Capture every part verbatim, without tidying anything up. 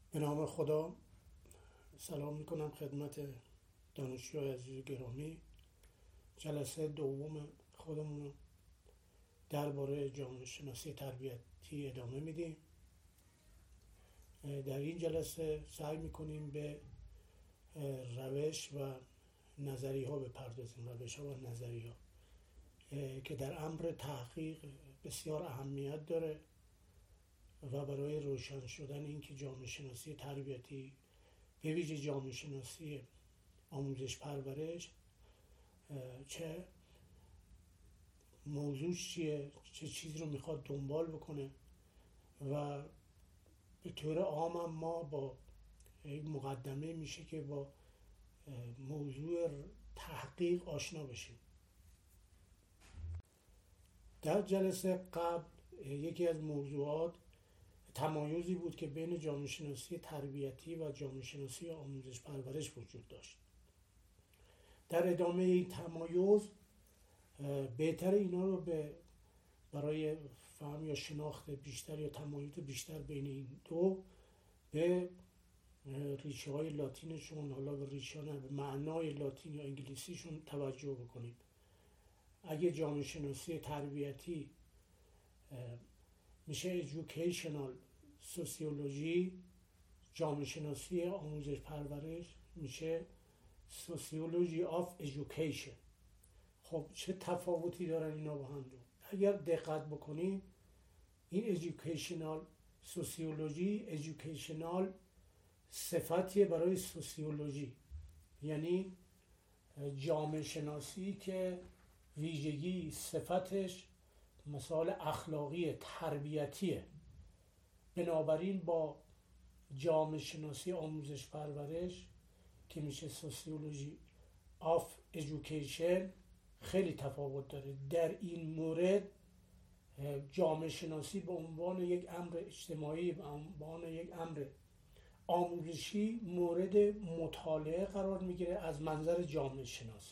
به نام خدا. سلام میکنم خدمت دانشجوی عزیز گرامی. جلسه دوم خودمون درباره جامعه شناسی تربیتی ادامه میدیم. در این جلسه سعی میکنیم به روش و نظریه ها بپردازیم، روش ها و نظریه ها که در امر تحقیق بسیار اهمیت داره و برای روشن شدن اینکه جامعه شناسی تربیتی به ویژه جامعه شناسی آموزش پرورش چه موضوعش چیه، چه چیزی رو میخواد دنبال بکنه و به طور عام هم ما با یک مقدمه میشه که با موضوع تحقیق آشنا بشیم. در جلسه قبل یکی از موضوعات تمایزی بود که بین جامعه شناسی تربیتی و جامعه شناسی آموزش پرورش وجود داشت. در ادامه این تمایز بهتر اینا رو به برای فهم یا شناخت بیشتر یا تمایز بیشتر بین این دو به ریشه های لاتینشون، حالا به ریشه نه به معنای لاتین یا انگلیسیشون توجه بکنیم. اگه جامعه شناسی تربیتی میشه educational sociology، جامعه شناسی آموزش پرورش میشه sociology of education. خب چه تفاوتی دارن اینا با هم دو؟ اگر دقت بکنیم این educational sociology educational صفتیه برای سوسیولوژی، یعنی جامعه شناسی که ویژگی صفتش مسائل اخلاقی تربیتیه. بنابراین با جامعه شناسی آموزش پرورش که میشه سوسیولوژی آف ایژوکیشن خیلی تفاوت داره. در این مورد جامعه شناسی به عنوان یک امر اجتماعی، به عنوان یک امر آموزشی مورد مطالعه قرار میگیره از منظر جامعه شناسی.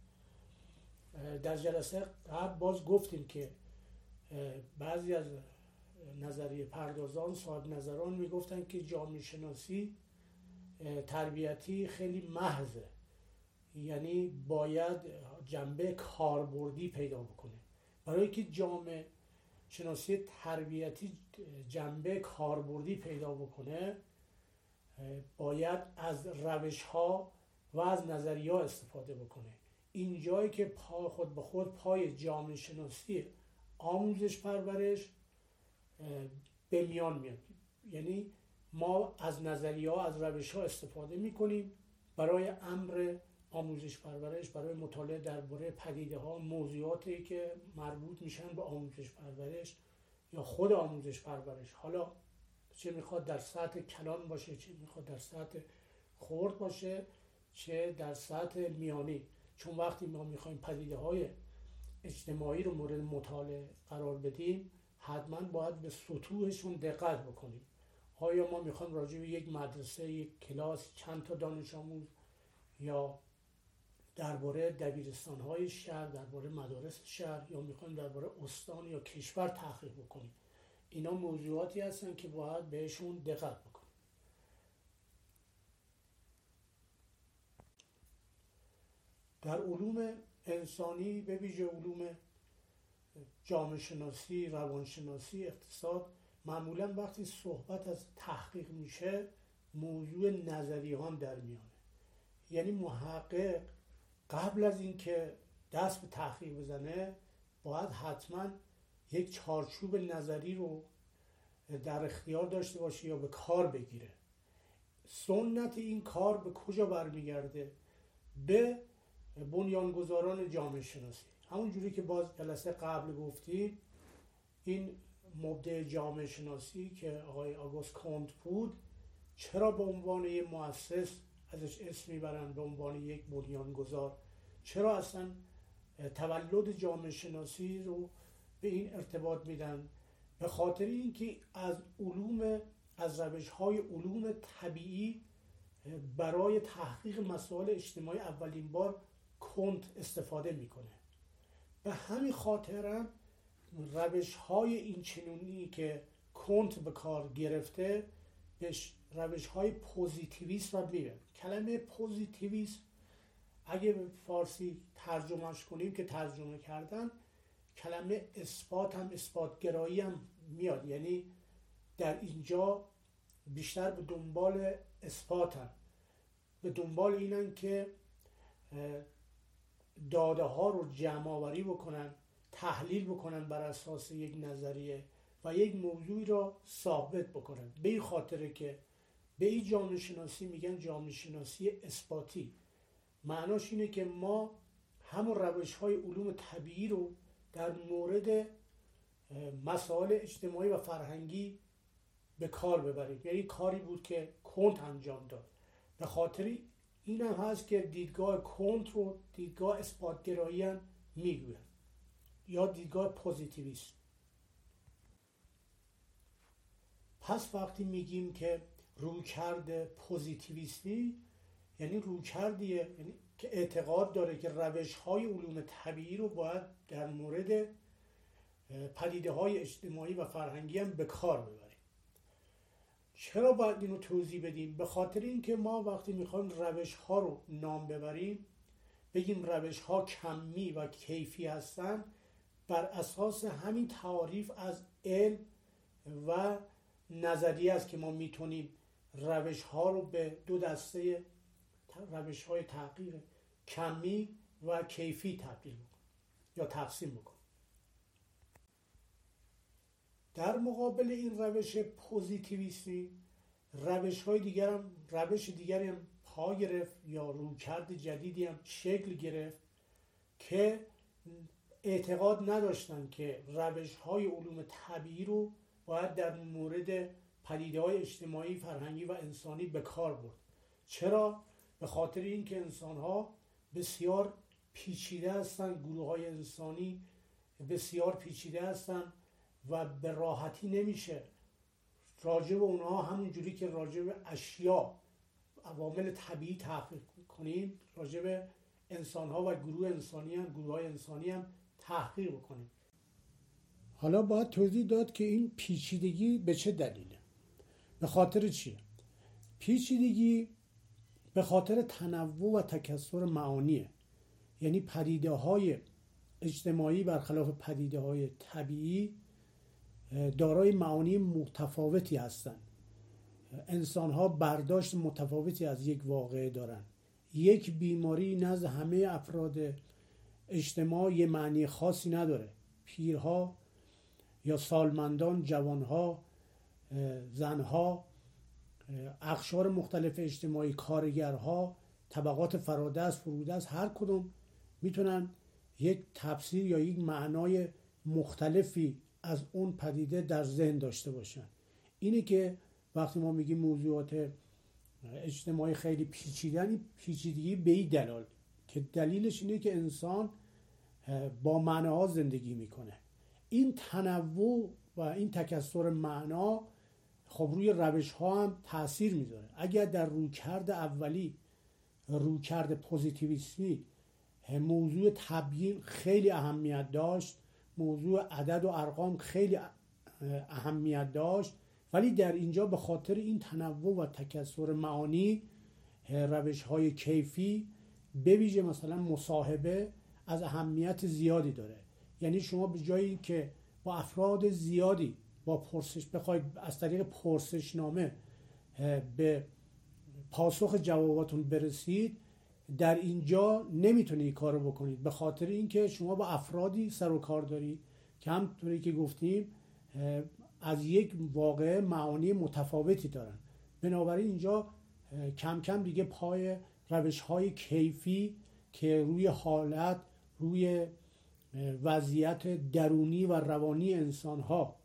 در جلسه قبل باز گفتیم که بعضی از نظریه پردازان، صاحب نظران میگفتن که جامعه شناسی تربیتی خیلی محضه، یعنی باید جنبه کاربردی پیدا بکنه. برای که جامعه شناسی تربیتی جنبه کاربردی پیدا بکنه باید از روش ها و از نظریه ها استفاده بکنه. این جایی که پا خود به خود پای جامعه شناسی آموزش پرورش به میان میاد. یعنی ما از نظریه ها، از روش ها استفاده میکنیم برای امر آموزش پرورش، برای مطالعه درباره پدیده ها، موضوعاتی که مربوط میشن به آموزش پرورش یا خود آموزش پرورش. حالا چه میخواد در سطح کلان باشه، چه میخواد در سطح خرد باشه، چه در سطح میانی. چون وقتی ما میخوایم پدیده های اجتماعی رو مورد مطالعه قرار بدیم حتما باید به سطوحشون دقت بکنیم. آیا ما میخوایم راجع به یک مدرسه، یک کلاس، چند تا دانش آموز یا درباره دبیرستان های شهر، درباره مدارس شهر، یا میخوایم درباره استان یا کشور تحقیق بکنیم؟ اینا موضوعاتی هستن که باید بهشون دقت بکنیم. در علوم انسانی به ویژه علوم جامعه شناسی، روانشناسی، اقتصاد، معمولا وقتی صحبت از تحقیق میشه موضوع نظریه‌ها در میانه. یعنی محقق قبل از اینکه دست به تحقیق بزنه باید حتما یک چارچوب نظری رو در اختیار داشته باشه یا به کار بگیره. سنت این کار به کجا برمیگرده؟ به بنیانگذاران جامعه شناسی. همون جوری که باز جلسه قبل گفتیم این مبدع جامعه شناسی که آقای آگوست کونت بود، چرا به عنوان یک مؤسس ازش اسم میبرن، به عنوان یک بنیانگذار؟ چرا اصلا تولد جامعه شناسی رو به این ارتباط میدن؟ به خاطر اینکه از علوم، از روش‌های علوم طبیعی برای تحقیق مسائل اجتماعی اولین بار کونت استفاده میکنه. به همین خاطر روش‌های این چنونی که کونت به کار گرفته به روش های پوزیتیویست رو میره. کلمه پوزیتیویست اگه به فارسی ترجمهش کنیم که ترجمه کردن، کلمه اثبات هم، اثباتگرایی هم میاد، یعنی در اینجا بیشتر به دنبال اثباتن، به دنبال اینن که داده ها رو جمع آوری بکنن، تحلیل بکنن بر اساس یک نظریه و یک موضوعی را ثابت بکنن. به این خاطره که به این جامعه شناسی میگن جامعه شناسی اثباتی. معناش اینه که ما همون روش های علوم طبیعی رو در مورد مسائل اجتماعی و فرهنگی به کار ببریم. یعنی کاری بود که کنت انجام داد. به خاطر این هم هست که دیدگاه کنت رو دیدگاه اثباتگرایی هم میگوین یا دیدگاه پوزیتیویست. پس وقتی میگیم که رویکرد پوزیتیویستی، یعنی رویکردیه یعنی که اعتقاد داره که روش‌های علوم طبیعی رو باید در مورد پدیده‌های اجتماعی و فرهنگی هم به کار ببریم. چرا باید اینو توضیح بدیم؟ به خاطر اینکه ما وقتی میخوایم روش‌ها رو نام ببریم، بگیم روش‌ها کمی و کیفی هستن، بر اساس همین تعاریف از علم و نظریه است که ما میتونیم روش‌ها رو به دو دسته روش‌های تحقیق کمی و کیفی تبدیل بکنیم یا تقسیم بکنیم. در مقابل این روش پوزیتیویستی، روش‌های دیگر هم روش دیگری هم پا گرفت یا رویکرد جدیدی هم شکل گرفت که اعتقاد نداشتن که روش‌های علوم طبیعی رو باید در مورد پدیده‌های اجتماعی، فرهنگی و انسانی به کار برد. چرا؟ به خاطر اینکه انسان‌ها بسیار پیچیده هستند، گروه‌های انسانی بسیار پیچیده هستند و به راحتی نمیشه راجع به اونها همونجوری که راجع به اشیا، عوامل طبیعی تحقیق کنیم، راجع به انسان‌ها و گروه انسانی هم گروه‌های انسانی هم تحقیق بکنیم. حالا باید توضیح داد که این پیچیدگی به چه دلیله؟ به خاطر چیه؟ پیچیدگی به خاطر تنوع و تکثر معانیه. یعنی پدیده‌های اجتماعی برخلاف پدیده‌های طبیعی دارای معانی متفاوتی هستند. انسان‌ها برداشت متفاوتی از یک واقعه دارن. یک بیماری نزد همه افراد اجتماع یه معنی خاصی نداره. پیرها یا سالمندان، جوانها، زنها، اقشار مختلف اجتماعی، کارگرها، طبقات فرادست، فرودست، هر کدوم میتونن یک تفسیر یا یک معنای مختلفی از اون پدیده در ذهن داشته باشن. اینه که وقتی ما میگیم موضوعات اجتماعی خیلی پیچیدن، پیچیدگی به این دلال که دلیلش اینه که انسان با معناها زندگی میکنه. این تنوع و این تکثر معنا خب روی روش ها هم تأثیر میذاره. اگر در رویکرد اولی، رویکرد پوزیتیویستی، موضوع تبیین خیلی اهمیت داشت، موضوع عدد و ارقام خیلی اهمیت داشت، ولی در اینجا به خاطر این تنوع و تکثر معانی، روش های کیفی به ویژه مثلا مصاحبه از اهمیت زیادی داره. یعنی شما به جایی که با افراد زیادی با پرسش بخواید از طریق پرسشنامه به پاسخ جواباتون برسید، در اینجا نمیتونید این کارو بکنید، به خاطر اینکه شما با افرادی سر و کار دارید که همونطوری که گفتیم از یک واقعه معانی متفاوتی دارن. بنابراین اینجا کم کم دیگه پای روش‌های کیفی که روی حالت، روی وضعیت درونی و روانی انسان‌ها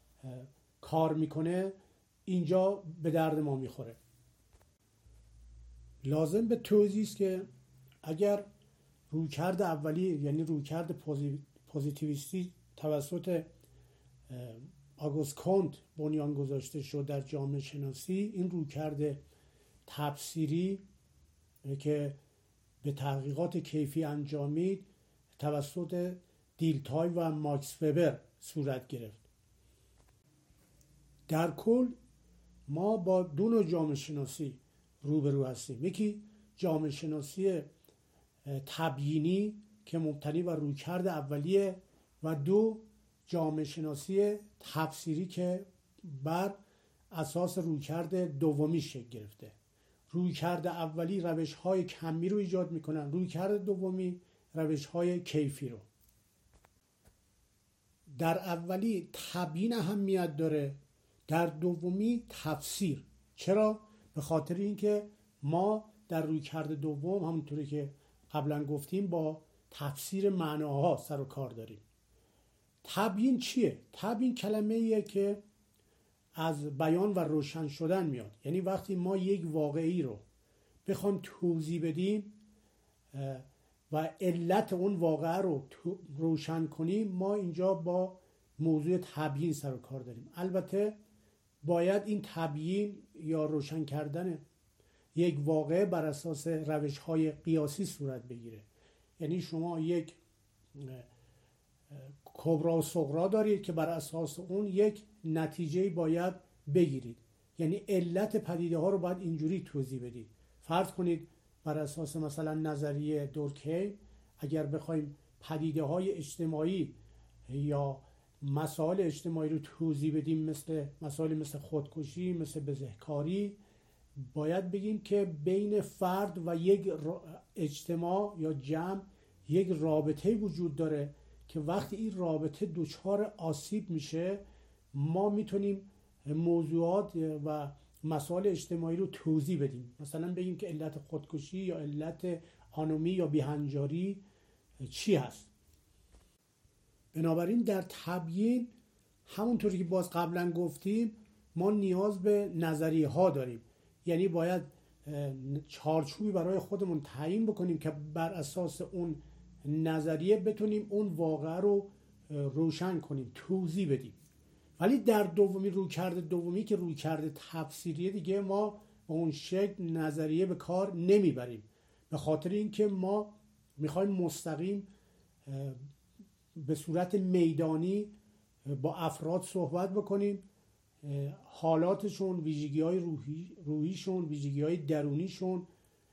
کار میکنه، اینجا به درد ما میخوره. لازم به توضیح است که اگر رویکرد اولی یعنی رویکرد پوزیتیویستی توسط آگوست کنت بنیان گذاشته شد در جامعه شناسی، این رویکرد تفسیری که به تحقیقات کیفی انجامید توسط دیلتای و ماکس وبر صورت گرفت. در کل ما با دو نوع جامعه شناسی روبرو هستیم. یکی جامعه شناسی تبیینی که مبتنی بر رویکرد اولیه و دو جامعه شناسی تفسیری که بر اساس رویکرد دومی شکل گرفته. رویکرد اولی روش‌های کمی رو ایجاد میکنن، رویکرد دومی روش‌های کیفی رو. در اولی تبیین اهمیت داره، در دومی تفسیر. چرا؟ به خاطر اینکه ما در رویکرد دوم همونطوری که قبلا گفتیم با تفسیر معناها سر و کار داریم. تبیین چیه؟ تبیین کلمه ایه که از بیان و روشن شدن میاد. یعنی وقتی ما یک واقعی رو بخوایم توضیح بدیم و علت اون واقعه رو روشن کنیم، ما اینجا با موضوع تبیین سر و کار داریم. البته باید این تبیین یا روشن کردن یک واقعه بر اساس روش‌های قیاسی صورت بگیره. یعنی شما یک کبرا و صغرا دارید که بر اساس اون یک نتیجه باید بگیرید. یعنی علت پدیده ها رو باید اینجوری توضیح بدید. فرض کنید بر اساس مثلا نظریه دورکهیم اگر بخوایم پدیده های اجتماعی یا مسائل اجتماعی رو توضیح بدیم، مثل مسائل مثل خودکشی، مثل بزهکاری، باید بگیم که بین فرد و یک اجتماع یا جمع یک رابطه وجود داره که وقتی این رابطه دچار آسیب میشه ما میتونیم موضوعات و مسائل اجتماعی رو توضیح بدیم. مثلا بگیم که علت خودکشی یا علت آنومی یا بیهنجاری چی هست. بنابراین در تبیین همونطوری که باز قبلا گفتیم ما نیاز به نظریه ها داریم. یعنی باید چارچوبی برای خودمون تعیین بکنیم که بر اساس اون نظریه بتونیم اون واقعه رو روشن کنیم، توضیح بدیم. ولی در دومی رویکرد دومی که رویکرد تفسیریه دیگه ما به اون شکل نظریه به کار نمیبریم، به خاطر اینکه ما میخوایم مستقیم به صورت میدانی با افراد صحبت بکنیم، حالاتشون، ویژگی‌های روحی روحیشون، ویژگی‌های درونیشون،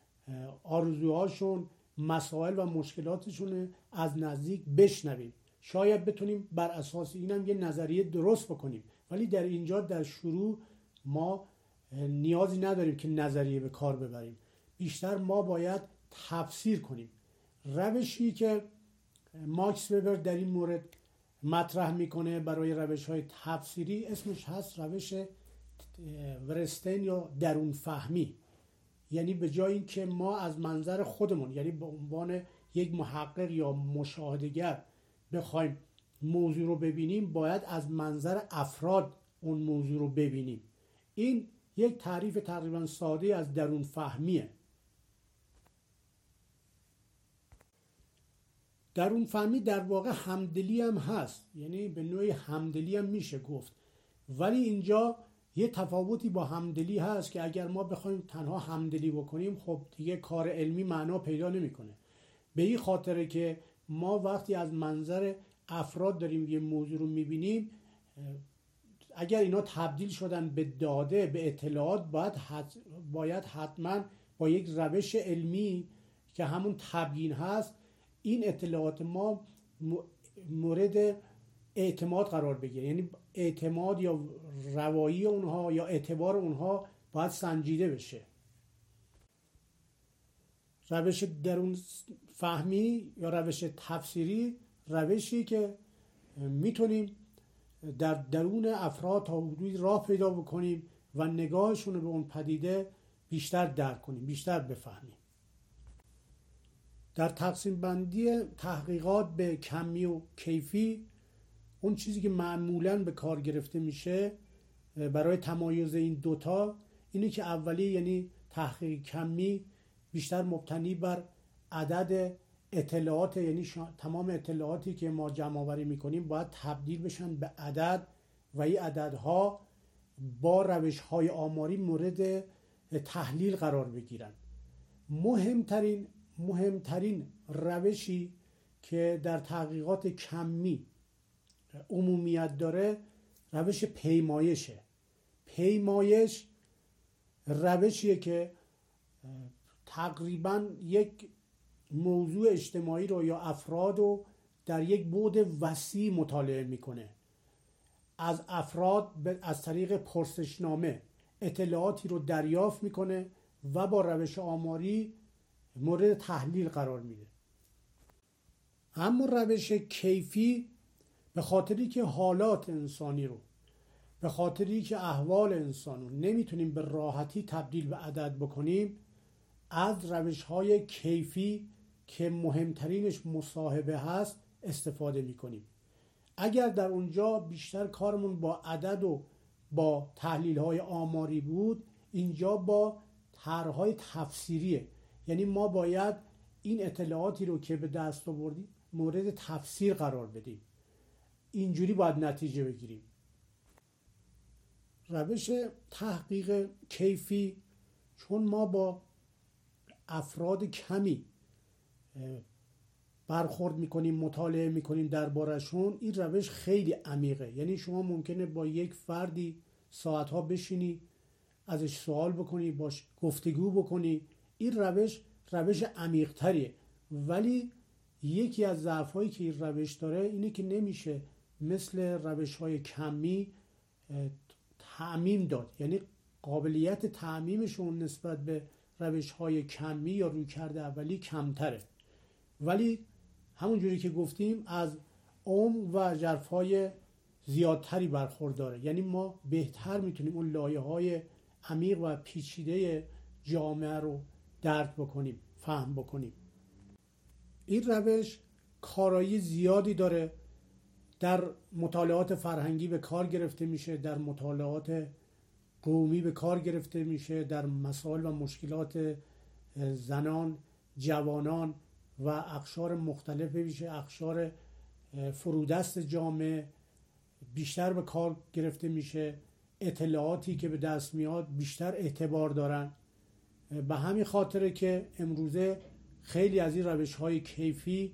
آرزوهاشون، مسائل و مشکلاتشون از نزدیک بشنویم. شاید بتونیم بر اساس اینم یه نظریه درست بکنیم، ولی در اینجا در شروع ما نیازی نداریم که نظریه به کار ببریم. بیشتر ما باید تفسیر کنیم. روشی که ماکس وبر در این مورد مطرح میکنه برای روش‌های تفسیری اسمش هست روش ورستین یا درون فهمی. یعنی به جای این که ما از منظر خودمون، یعنی به عنوان یک محقق یا مشاهده‌گر بخوایم موضوع رو ببینیم، باید از منظر افراد اون موضوع رو ببینیم. این یک تعریف تقریبا ساده از درون فهمیه. درون فهمی در واقع همدلی هم هست، یعنی به نوعی همدلی هم میشه گفت، ولی اینجا یه تفاوتی با همدلی هست که اگر ما بخوایم تنها همدلی بکنیم خب دیگه کار علمی معنا پیدا نمیکنه. به این خاطره که ما وقتی از منظر افراد داریم یه موضوع رو میبینیم، اگر اینا تبدیل شدن به داده، به اطلاعات، باید حت... باید حتما با یک روش علمی که همون تبیین هست این اطلاعات ما مورد اعتماد قرار بگیره. یعنی اعتماد یا روایی اونها یا اعتبار اونها باید سنجیده بشه. روش درون فهمی یا روش تفسیری روشی که میتونیم در درون افراد تا حدودی راه پیدا بکنیم و نگاهشون رو به اون پدیده بیشتر درک کنیم، بیشتر بفهمیم. در تقسیم بندی تحقیقات به کمی و کیفی، اون چیزی که معمولاً به کار گرفته میشه برای تمایز این دوتا اینه که اولی یعنی تحقیق کمی بیشتر مبتنی بر عدد اطلاعات، یعنی تمام اطلاعاتی که ما جمع آوری میکنیم باید تبدیل بشن به عدد و این عددها با روش‌های آماری مورد تحلیل قرار بگیرن. مهمترین مهمترین روشی که در تحقیقات کمی عمومیت داره روش پیمایشه. پیمایش روشیه که تقریبا یک موضوع اجتماعی رو یا افراد رو در یک بعد وسیع مطالعه میکنه. از افراد از طریق پرسشنامه اطلاعاتی رو دریافت میکنه و با روش آماری مورد تحلیل قرار میده. اما روش کیفی به خاطری که حالات انسانی رو، به خاطری که احوال انسان رو نمیتونیم به راحتی تبدیل به عدد بکنیم، از روش‌های کیفی که مهمترینش مصاحبه هست استفاده میکنیم. اگر در اونجا بیشتر کارمون با عدد و با تحلیل‌های آماری بود، اینجا با طرح‌های تفسیریه. یعنی ما باید این اطلاعاتی رو که به دست آوردیم مورد تفسیر قرار بدیم. اینجوری باید نتیجه بگیریم. روش تحقیق کیفی، چون ما با افراد کمی برخورد میکنیم، مطالعه میکنیم دربارشون، این روش خیلی عمیقه. یعنی شما ممکنه با یک فردی ساعتها بشینی، ازش سوال بکنی، باش گفتگو بکنی. این روش روش عمیق‌تریه، ولی یکی از ضعف‌هایی که این روش داره اینه که نمیشه مثل روش‌های کمی تعمیم داد. یعنی قابلیت تعمیمشون نسبت به روش‌های کمی یا رویکرد اولی کمتره، ولی همونجوری که گفتیم از عمق و ژرف‌های زیادتری برخورداره. یعنی ما بهتر میتونیم اون لایه‌های عمیق و پیچیده جامعه رو درک بکنیم، فهم بکنیم. این روش کارایی زیادی داره. در مطالعات فرهنگی به کار گرفته میشه، در مطالعات قومی به کار گرفته میشه، در مسائل و مشکلات زنان، جوانان و اقشار مختلف میشه، اقشار فرودست جامعه بیشتر به کار گرفته میشه. اطلاعاتی که به دست میاد بیشتر اعتبار دارن. به همین خاطره که امروزه خیلی از این روش‌های کیفی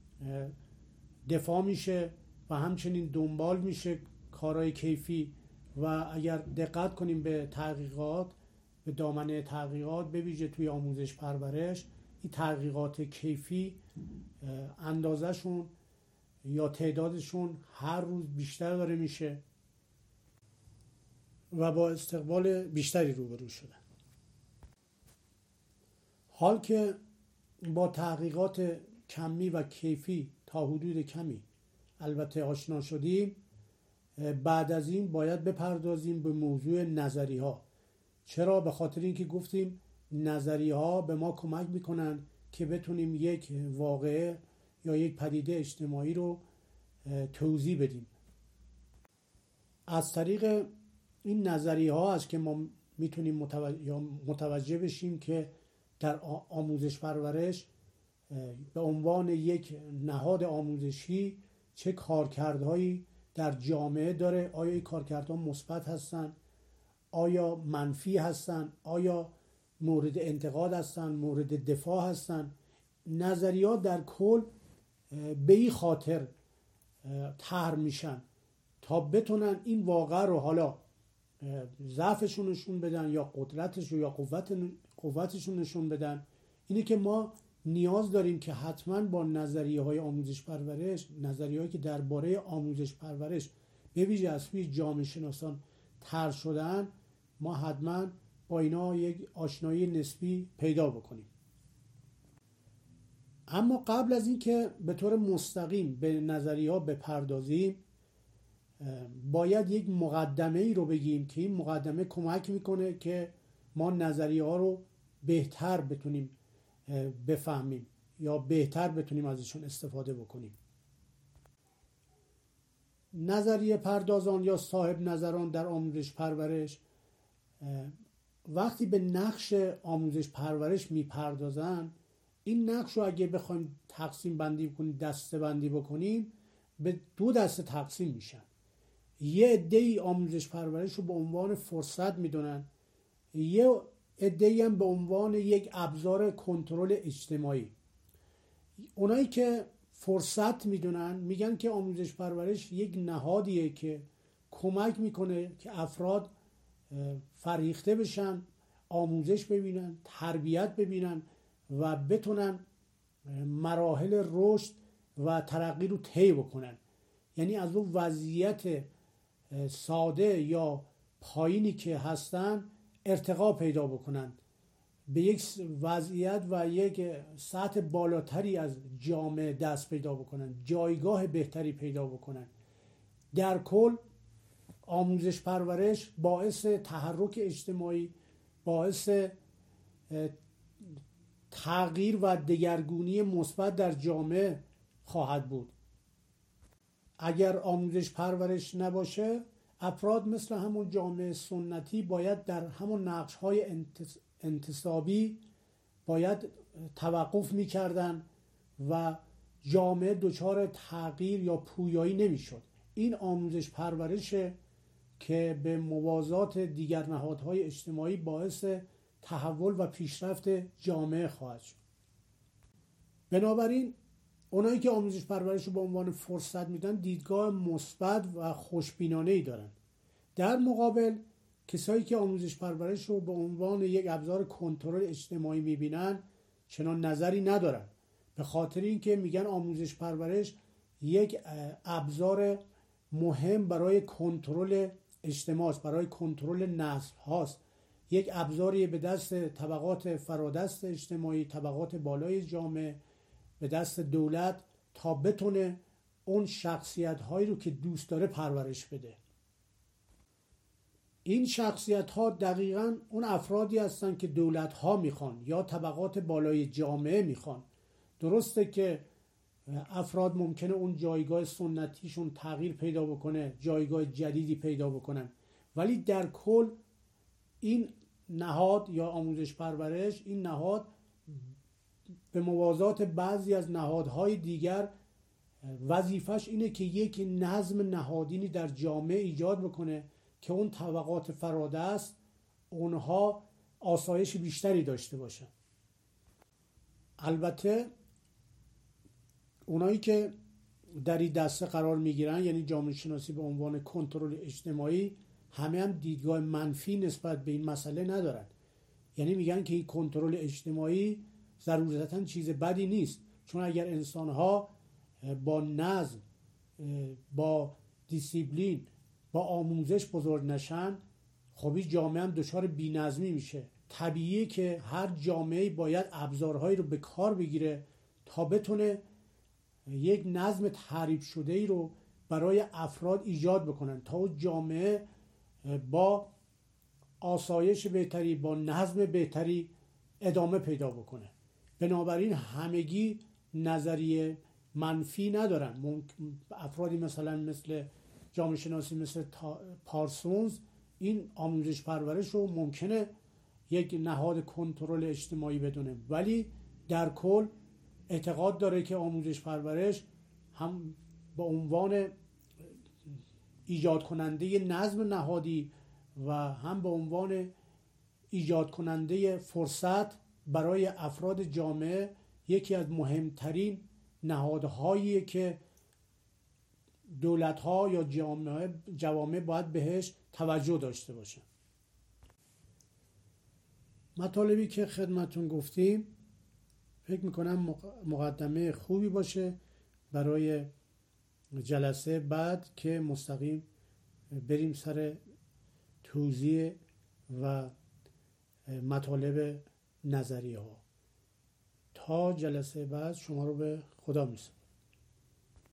دفاع میشه و همچنین دنبال میشه کارهای کیفی. و اگر دقت کنیم به تحقیقات، به دامنه تحقیقات، به ویژه توی آموزش پرورش، این تحقیقات کیفی اندازهشون یا تعدادشون هر روز بیشتر داره میشه و با استقبال بیشتری روبرو شدن. حال که با تحقیقات کمی و کیفی تا حدود کمی البته آشنا شدیم، بعد از این باید بپردازیم به موضوع نظری ها. چرا؟ به خاطر اینکه گفتیم نظری ها به ما کمک میکنن که بتونیم یک واقعه یا یک پدیده اجتماعی رو توضیح بدیم. از طریق این نظری ها است که ما میتونیم متوجه, متوجه بشیم که در آموزش پرورش به عنوان یک نهاد آموزشی چه کارکردهایی در جامعه داره. آیا این کارکردها مثبت هستن؟ آیا منفی هستن؟ آیا مورد انتقاد هستن؟ مورد دفاع هستن؟ نظریات در کل به این خاطر طرح میشن تا بتونن این واقعه رو حالا ضعفشون نشون بدن یا قدرتش یا قوت قوتشون نشون بدن. اینه که ما نیاز داریم که حتما با نظریه های آموزش پرورش، نظریه هایی که درباره آموزش پرورش به ویژه از سوی جامعه شناسان طرح شدن، ما حتما با اینا یک آشنایی نسبی پیدا بکنیم. اما قبل از این که به طور مستقیم به نظریه ها بپردازیم، باید یک مقدمه ای رو بگیم که این مقدمه کمک میکنه که ما نظریه ها رو بهتر بتونیم بفهمیم یا بهتر بتونیم ازشون استفاده بکنیم. نظریه پردازان یا صاحب نظران در آموزش پرورش وقتی به نقش آموزش پرورش میپردازن، این نقش رو اگه بخوایم تقسیم بندی کنیم، دسته بندی بکنیم، به دو دسته تقسیم میشن. یه عده‌ای آموزش پرورش رو به عنوان فرصت میدونن، یه عده‌ای هم به عنوان یک ابزار کنترل اجتماعی. اونایی که فرصت میدونن میگن که آموزش پرورش یک نهادیه که کمک میکنه که افراد فرهیخته بشن، آموزش ببینن، تربیت ببینن و بتونن مراحل رشد و ترقی رو طی بکنن. یعنی از اون وضعیت ساده یا پایینی که هستن ارتقا پیدا بکنن، به یک وضعیت و یک سطح بالاتری از جامعه دست پیدا بکنن، جایگاه بهتری پیدا بکنن. در کل آموزش پرورش باعث تحرک اجتماعی، باعث تغییر و دگرگونی مثبت در جامعه خواهد بود. اگر آموزش پرورش نباشه، افراد مثل همون جامعه سنتی باید در همون نقش‌های انتصابی باید توقف می‌کردن و جامعه دچار تغییر یا پویایی نمی‌شد. این آموزش پرورشه که به موازات دیگر نهادهای اجتماعی باعث تحول و پیشرفت جامعه خواهد شد. بنابراین اونایی که آموزش پرورش رو به عنوان فرصت میدن دیدگاه مثبت و خوشبینانه‌ای دارن. در مقابل کسایی که آموزش پرورش رو به عنوان یک ابزار کنترل اجتماعی میبینن چنان نظری ندارن، به خاطر اینکه میگن آموزش پرورش یک ابزار مهم برای کنترل اجتماع است، برای کنترل نسل هاست، یک ابزاری به دست طبقات فرادست اجتماعی، طبقات بالای جامعه، به دست دولت تا بتونه اون شخصیت هایی رو که دوست داره پرورش بده. این شخصیت ها دقیقاً اون افرادی هستن که دولت ها میخوان یا طبقات بالای جامعه میخوان. درسته که افراد ممکنه اون جایگاه سنتیشون تغییر پیدا بکنه، جایگاه جدیدی پیدا بکنن، ولی در کل این نهاد یا آموزش پرورش، این نهاد به موازات بعضی از نهادهای دیگر وظیفش اینه که یک نظم نهادینی در جامعه ایجاد بکنه که اون طبقات فرادست اونها آسایش بیشتری داشته باشن. البته اونایی که در این دسته قرار میگیرن، یعنی جامعه شناسی به عنوان کنترل اجتماعی، همه هم دیدگاه منفی نسبت به این مسئله ندارن. یعنی میگن که این کنترل اجتماعی ضرورتاً چیز بدی نیست، چون اگر انسانها با نظم، با دیسیپلین، با آموزش بزرگ نشن، خب این جامعه هم دچار بی‌نظمی میشه. طبیعیه که هر جامعه باید ابزارهایی رو به کار بگیره تا بتونه یک نظم تعریف شده ای رو برای افراد ایجاد بکنن تا اون جامعه با آسایش بهتری، با نظم بهتری ادامه پیدا بکنه. بنابراین همگی نظریه منفی ندارن. افرادی مثلا مثل جامعه شناسی مثل پارسونز این آموزش پرورش رو ممکنه یک نهاد کنترل اجتماعی بدونه، ولی در کل اعتقاد داره که آموزش پرورش هم به عنوان ایجاد کننده نظم نهادی و هم به عنوان ایجاد کننده فرصت برای افراد جامعه یکی از مهمترین نهادهایی که دولت‌ها یا جامعه جوامع باید بهش توجه داشته باشه. مطالبی که خدمتون گفتیم فکر میکنم مقدمه خوبی باشه برای جلسه بعد که مستقیم بریم سر توضیح و مطالب نظریه ها. تا جلسه بعد شما رو به خدا میسپارم.